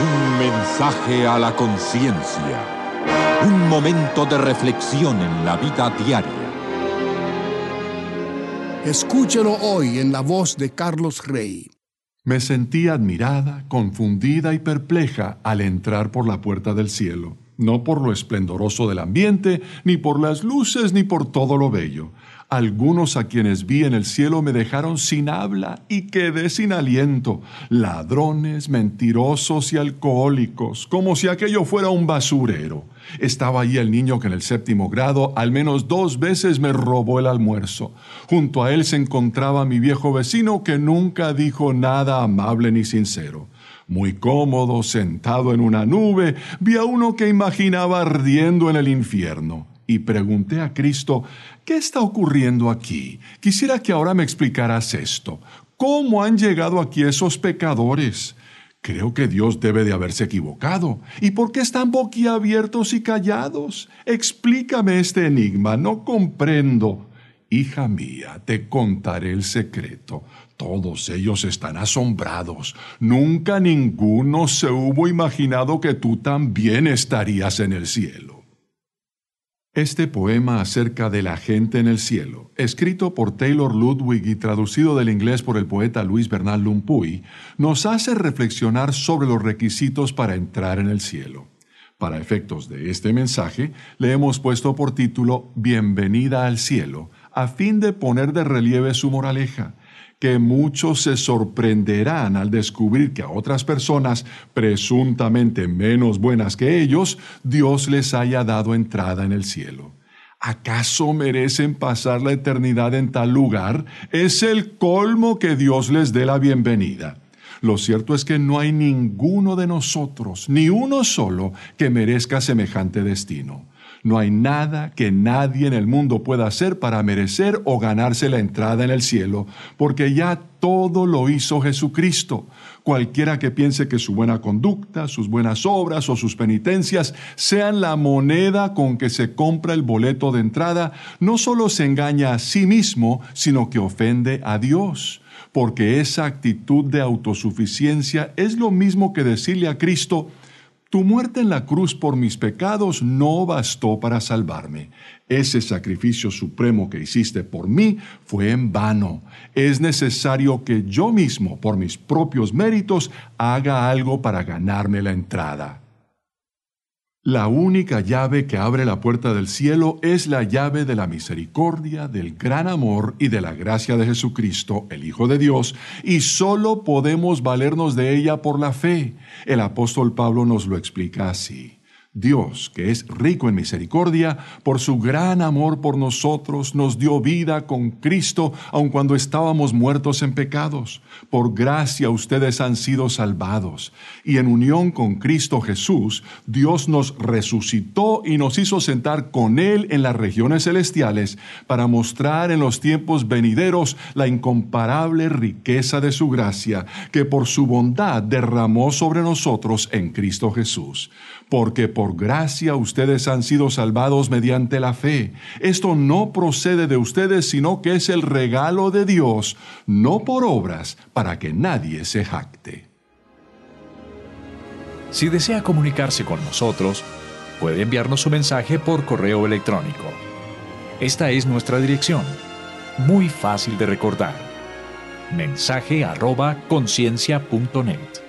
Un mensaje a la conciencia. Un momento de reflexión en la vida diaria. Escúchelo hoy en la voz de Carlos Rey. Me sentí admirada, confundida y perpleja al entrar por la puerta del cielo. No por lo esplendoroso del ambiente, ni por las luces, ni por todo lo bello. Algunos a quienes vi en el cielo me dejaron sin habla y quedé sin aliento. Ladrones, mentirosos y alcohólicos, como si aquello fuera un basurero. Estaba allí el niño que en el 7º grado al menos 2 veces me robó el almuerzo. Junto a él se encontraba mi viejo vecino que nunca dijo nada amable ni sincero. Muy cómodo, sentado en una nube, vi a uno que imaginaba ardiendo en el infierno. Y pregunté a Cristo, ¿qué está ocurriendo aquí? Quisiera que ahora me explicaras esto. ¿Cómo han llegado aquí esos pecadores? Creo que Dios debe de haberse equivocado. ¿Y por qué están boquiabiertos y callados? Explícame este enigma, no comprendo. Hija mía, te contaré el secreto. Todos ellos están asombrados. Nunca ninguno se hubo imaginado que tú también estarías en el cielo. Este poema acerca de la gente en el cielo, escrito por Taylor Ludwig y traducido del inglés por el poeta Luis Bernal Lumpuy, nos hace reflexionar sobre los requisitos para entrar en el cielo. Para efectos de este mensaje, le hemos puesto por título Bienvenida al cielo, a fin de poner de relieve su moraleja, que muchos se sorprenderán al descubrir que a otras personas, presuntamente menos buenas que ellos, Dios les haya dado entrada en el cielo. ¿Acaso merecen pasar la eternidad en tal lugar? Es el colmo que Dios les dé la bienvenida. Lo cierto es que no hay ninguno de nosotros, ni uno solo, que merezca semejante destino. No hay nada que nadie en el mundo pueda hacer para merecer o ganarse la entrada en el cielo, porque ya todo lo hizo Jesucristo. Cualquiera que piense que su buena conducta, sus buenas obras o sus penitencias sean la moneda con que se compra el boleto de entrada, no solo se engaña a sí mismo, sino que ofende a Dios. Porque esa actitud de autosuficiencia es lo mismo que decirle a Cristo: tu muerte en la cruz por mis pecados no bastó para salvarme. Ese sacrificio supremo que hiciste por mí fue en vano. Es necesario que yo mismo, por mis propios méritos, haga algo para ganarme la entrada. La única llave que abre la puerta del cielo es la llave de la misericordia, del gran amor y de la gracia de Jesucristo, el Hijo de Dios, y solo podemos valernos de ella por la fe. El apóstol Pablo nos lo explica así. Dios, que es rico en misericordia, por su gran amor por nosotros, nos dio vida con Cristo, aun cuando estábamos muertos en pecados. Por gracia ustedes han sido salvados. Y en unión con Cristo Jesús, Dios nos resucitó y nos hizo sentar con Él en las regiones celestiales para mostrar en los tiempos venideros la incomparable riqueza de su gracia, que por su bondad derramó sobre nosotros en Cristo Jesús. Porque por gracia ustedes han sido salvados mediante la fe. Esto no procede de ustedes, sino que es el regalo de Dios, no por obras, para que nadie se jacte. Si desea comunicarse con nosotros, puede enviarnos su mensaje por correo electrónico. Esta es nuestra dirección, muy fácil de recordar: mensaje@conciencia.net.